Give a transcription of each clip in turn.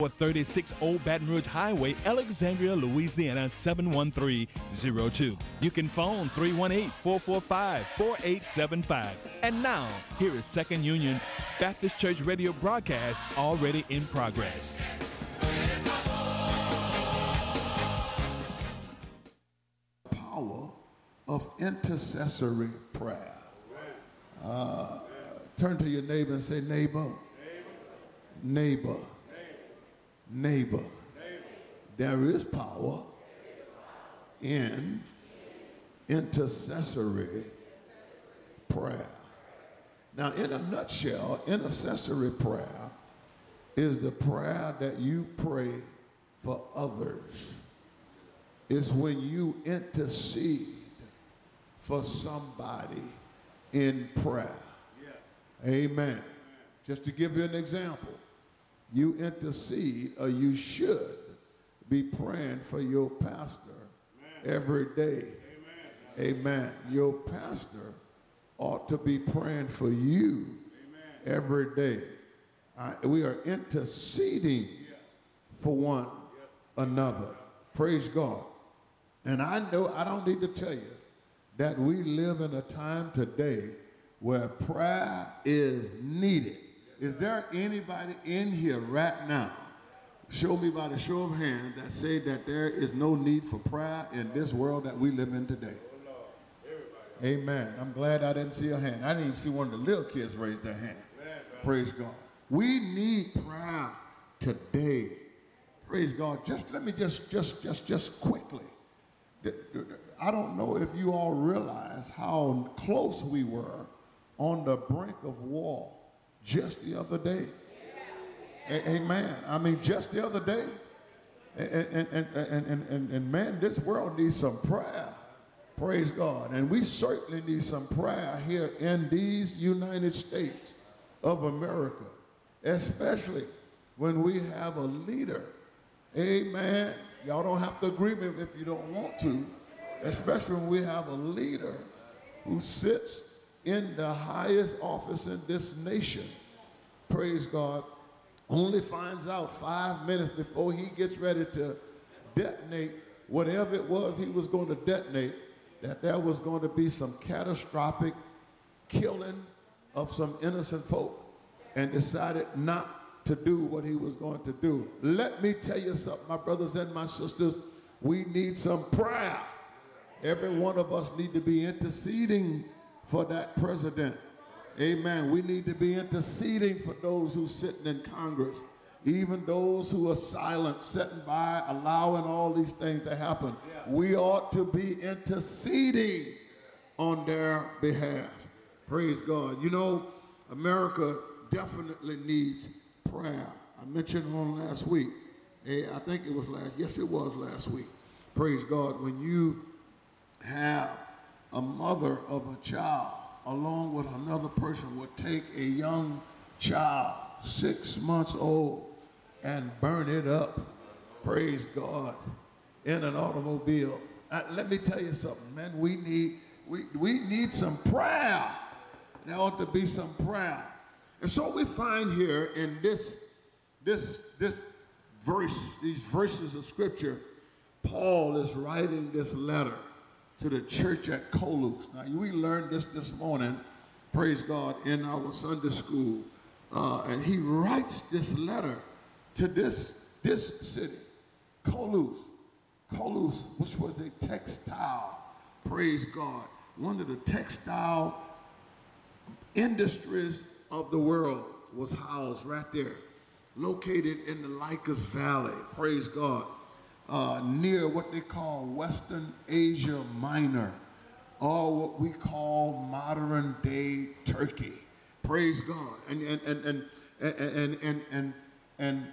36 Old Baton Rouge Highway, Alexandria, Louisiana 71302. You can phone 318-445-4875. And now, here is Second Union Baptist Church radio broadcast already in progress. Power of intercessory prayer. Turn to your neighbor and say, neighbor, neighbor, neighbor. There is power in intercessory prayer. Now, in a nutshell, intercessory prayer is the prayer that you pray for others. It's when you intercede for somebody in prayer. Amen. Just to give you an example, you intercede, or you should be praying for your pastor every day. Amen. Your pastor ought to be praying for you every day. We are interceding for one another. Praise God. And I know I don't need to tell you that we live in a time today where prayer is needed. Is there anybody in here right now, show me by the show of hands, that say that there is no need for prayer in this world that we live in today? Amen. I'm glad I didn't see a hand. I didn't even see one of the little kids raise their hand. Praise God. We need prayer today. Praise God. Let me just quickly. I don't know if you all realize how close we were on the brink of war just the other day. Amen. I mean, just the other day. And man, this world needs some prayer. Praise God. And we certainly need some prayer here in these United States of America, especially when we have a leader. Amen. Y'all don't have to agree with me if you don't want to, especially when we have a leader who sits in the highest office in this nation, praise God, only finds out 5 minutes before he gets ready to detonate whatever it was he was going to detonate, that there was going to be some catastrophic killing of some innocent folk, and decided not to do what he was going to do. Let me tell you something, my brothers and my sisters, we need some prayer. Every one of us need to be interceding for that president. Amen. We need to be interceding for those who are sitting in Congress, even those who are silent, sitting by, allowing all these things to happen. We ought to be interceding on their behalf. Praise God. You know, America definitely needs prayer. I mentioned on last week. I think it was last week. Praise God. When you have a mother of a child along with another person would take a young child, 6 months old, and burn it up, praise God, in an automobile. Let me tell you something, man. We need some prayer. There ought to be some prayer. And so we find here in this verse, these verses of scripture, Paul is writing this letter to the church at Colus. Now, we learned this morning, praise God, in our Sunday school. And he writes this letter to this city, Colus. Colus, which was a textile, praise God, one of the textile industries of the world was housed right there, located in the Lycus Valley, praise God. Near what they call Western Asia Minor, or what we call modern day Turkey. Praise God. And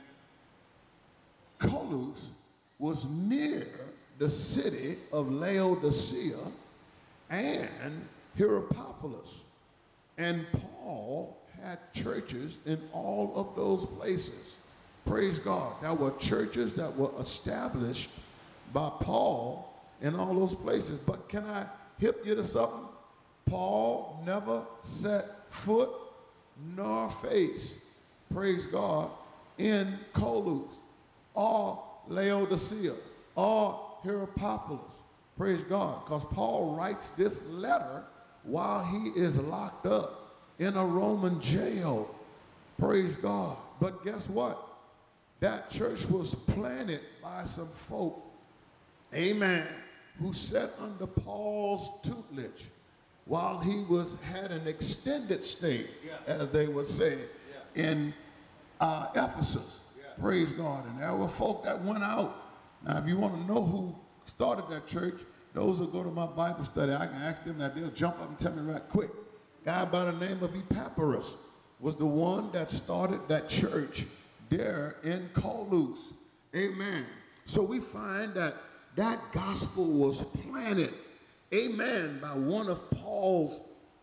Colus was near the city of Laodicea and Hierapolis. And Paul had churches in all of those places. Praise God. There were churches that were established by Paul in all those places. But can I hip you to something? Paul never set foot nor face, praise God, in Colus, or Laodicea, or Hierapolis. Praise God, because Paul writes this letter while he is locked up in a Roman jail. Praise God. But guess what? That church was planted by some folk, amen, who sat under Paul's tutelage while he had an extended stay, as they would say, in Ephesus. Praise God. And there were folk that went out. Now, if you want to know who started that church, those who go to my Bible study, I can ask them that. They'll jump up and tell me right quick. A guy by the name of Epaphras was the one that started that church there in Colus. Amen. So we find that that gospel was planted, amen, by one of Paul's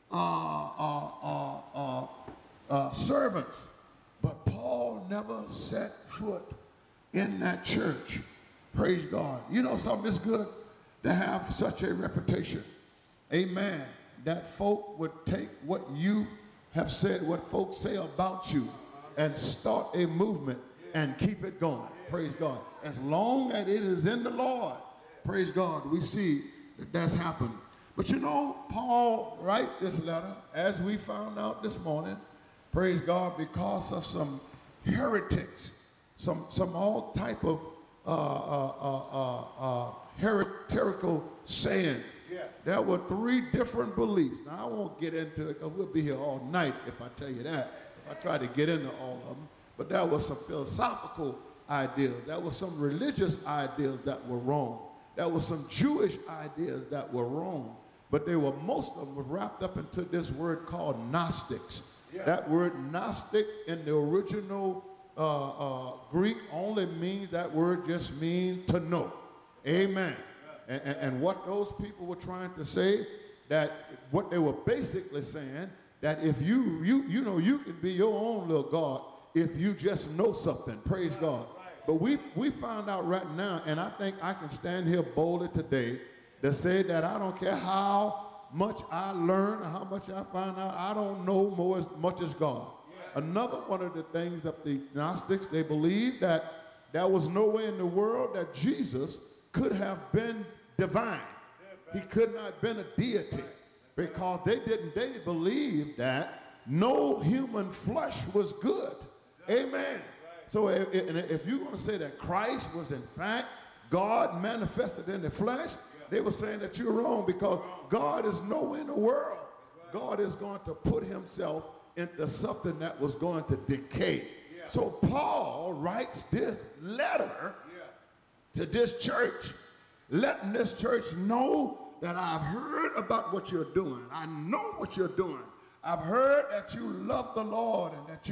servants. But Paul never set foot in that church. Praise God. You know something, it's good to have such a reputation. Amen. That folk would take what you have said, what folks say about you, and start a movement and keep it going. Praise God. As long as it is in the Lord, praise God, we see that that's happened. But you know, Paul writes this letter, as we found out this morning, praise God, because of some heretics, some all type of heretical saying. There were 3 different beliefs. Now, I won't get into it because we'll be here all night if I tell you that, if I try to get into all of them. But there were some philosophical ideas. There were some religious ideas that were wrong. There were some Jewish ideas that were wrong. But they were, most of them were wrapped up into this word called Gnostics. That word Gnostic in the original Greek only means, that word just means to know. Amen. And what those people were trying to say, that what they were basically saying, that if you know, you can be your own little God if you just know something. Praise God. But we found out right now, and I think I can stand here boldly today to say that I don't care how much I learn or how much I find out, I don't know more as much as God. Another one of the things that the Gnostics, they believed that there was no way in the world that Jesus could have been divine. He could not have been a deity, because they believed that no human flesh was good. Amen. So if you're going to say that Christ was in fact God manifested in the flesh, they were saying that you're wrong, because God is nowhere in the world. God is going to put himself into something that was going to decay. So Paul writes this letter to this church, letting this church know that I've heard about what you're doing. I know what you're doing. I've heard that you love the Lord, and that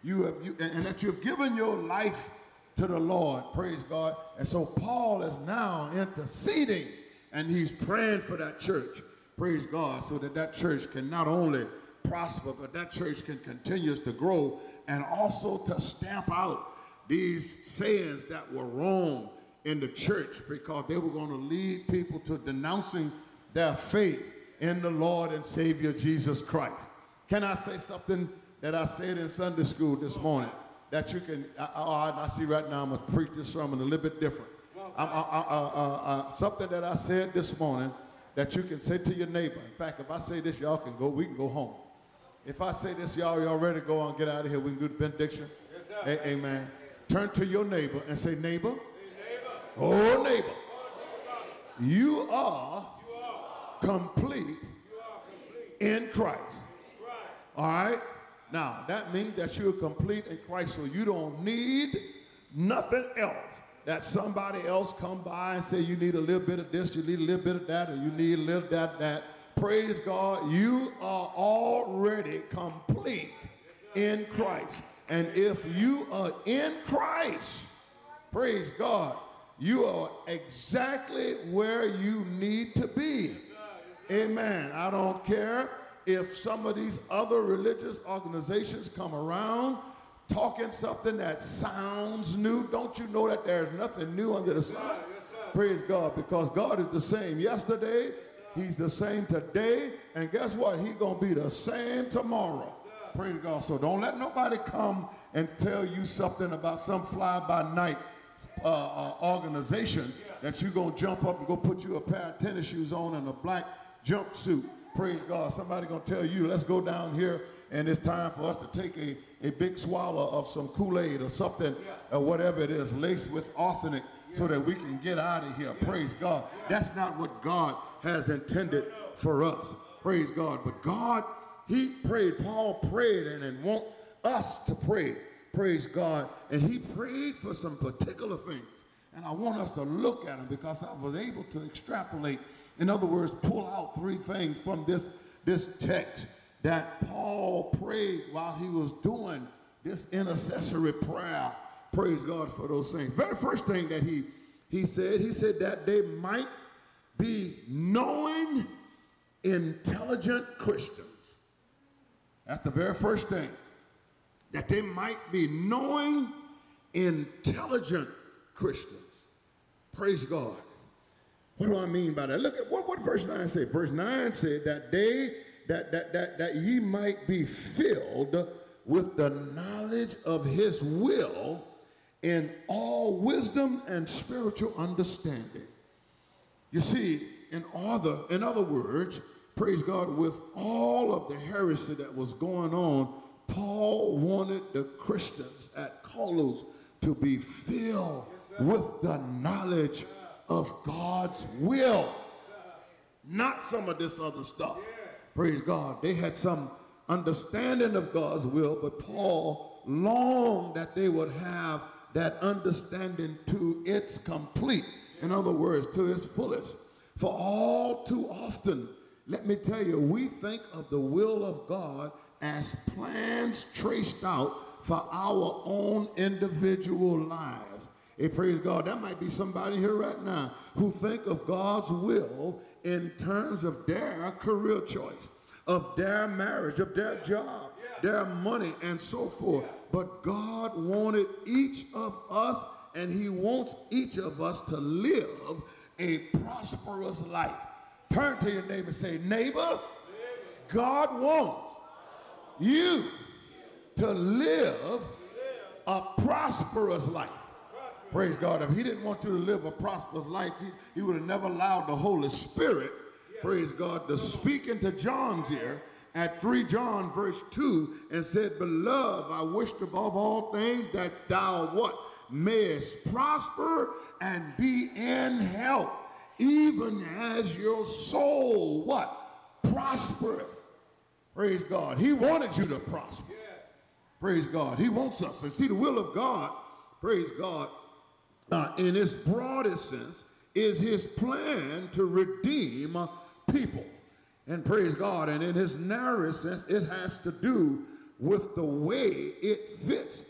you've given your life to the Lord. Praise God. And so Paul is now interceding, and he's praying for that church. Praise God. So that church can not only prosper, but that church can continue to grow, and also to stamp out these sayings that were wrong in the church, because they were going to lead people to denouncing their faith in the Lord and Savior Jesus Christ. Can I say something that I said in Sunday school this morning that you can, I see right now I'm going to preach this sermon a little bit different. Something that I said this morning that you can say to your neighbor. In fact, if I say this, y'all can go, we can go home. If I say this, y'all ready to go on, get out of here, we can do the benediction. Yes, amen. Turn to your neighbor and say, neighbor, oh neighbor, you are complete in Christ. All right? Now, that means that you're complete in Christ, so you don't need nothing else. That somebody else come by and say you need a little bit of this, you need a little bit of that, or you need a little that. Praise God, you are already complete in Christ. And if you are in Christ, praise God, you are exactly where you need to be. Amen. I don't care if some of these other religious organizations come around talking something that sounds new. Don't you know that there's nothing new under the sun? Praise God, because God is the same yesterday, he's the same today, and guess what? He's going to be the same tomorrow. Praise God. So don't let nobody come and tell you something about some fly-by-night organization that you're going to jump up and go put you a pair of tennis shoes on and a black jumpsuit. Praise God. Somebody going to tell you, let's go down here and it's time for us to take a big swallow of some Kool-Aid or something or whatever it is, laced with arsenic so that we can get out of here. Praise God. That's not what God has intended for us. Praise God. But God, he prayed, Paul prayed and want us to pray. Praise God. And he prayed for some particular things. And I want us to look at them because I was able to extrapolate. In other words, pull out three things from this text that Paul prayed while he was doing this intercessory prayer. Praise God for those things. Very first thing that he said that they might be knowing, intelligent Christians. That's the very first thing. That they might be knowing, intelligent Christians. Praise God. What do I mean by that? Look at what verse 9 said. Verse 9 said that ye might be filled with the knowledge of his will in all wisdom and spiritual understanding. You see, in other words, praise God, with all of the heresy that was going on, Paul wanted the Christians at Colossus to be filled with the knowledge of God's will, not some of this other stuff. Praise God. They had some understanding of God's will, but Paul longed that they would have that understanding to its complete. In other words, to its fullest. For all too often, let me tell you, we think of the will of God as plans traced out for our own individual lives. Hey, praise God. That might be somebody here right now who think of God's will in terms of their career choice, of their marriage, of their job, their money, and so forth. But God wanted each of us, and he wants each of us to live a prosperous life. Turn to your neighbor and say, neighbor, God wants you to live a prosperous life. Praise God. If he didn't want you to live a prosperous life, he would have never allowed the Holy Spirit, praise God, to speak into John's ear at 3 John verse 2 and said, beloved, I wish above all things that thou what? Mayest prosper and be in health, even as your soul what? Prospereth. Praise God. He wanted you to prosper. Praise God. He wants us. And see, the will of God, praise God, in its broadest sense, is his plan to redeem people. And praise God, and in his narrowest sense, it has to do with the way it fits,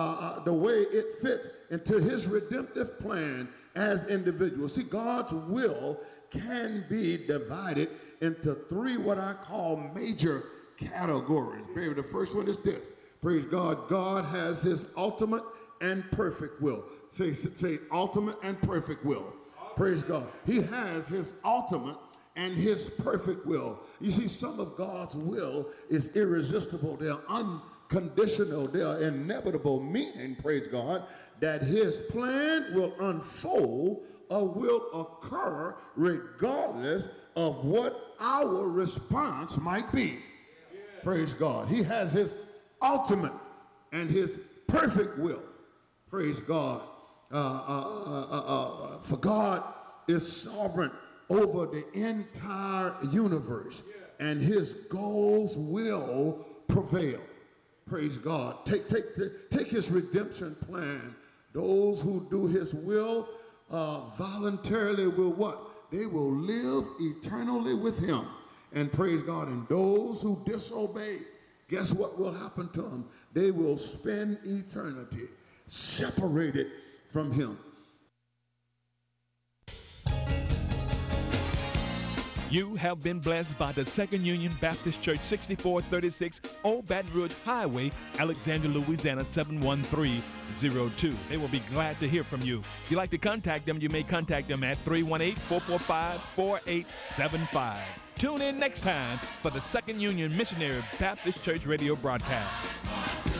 into his redemptive plan as individuals. See, God's will can be divided into three what I call major categories. Baby, the first one is this. Praise God. God has his ultimate and perfect will. Say ultimate and perfect will. Praise God. He has his ultimate and his perfect will. You see, some of God's will is irresistible. They're unconditional. They are inevitable, meaning, praise God, that his plan will unfold or will occur regardless of what our response might be. Praise God. He has his ultimate and his perfect will. Praise God. For God is sovereign over the entire universe, and his goals will prevail. Praise God. Take his redemption plan. Those who do his will voluntarily will what? They will live eternally with him. And praise God. And those who disobey, guess what will happen to them? They will spend eternity separated from him. You have been blessed by the Second Union Baptist Church, 6436 Old Baton Rouge Highway, Alexandria, Louisiana, 71302. They will be glad to hear from you. If you'd like to contact them, you may contact them at 318-445-4875. Tune in next time for the Second Union Missionary Baptist Church radio broadcast.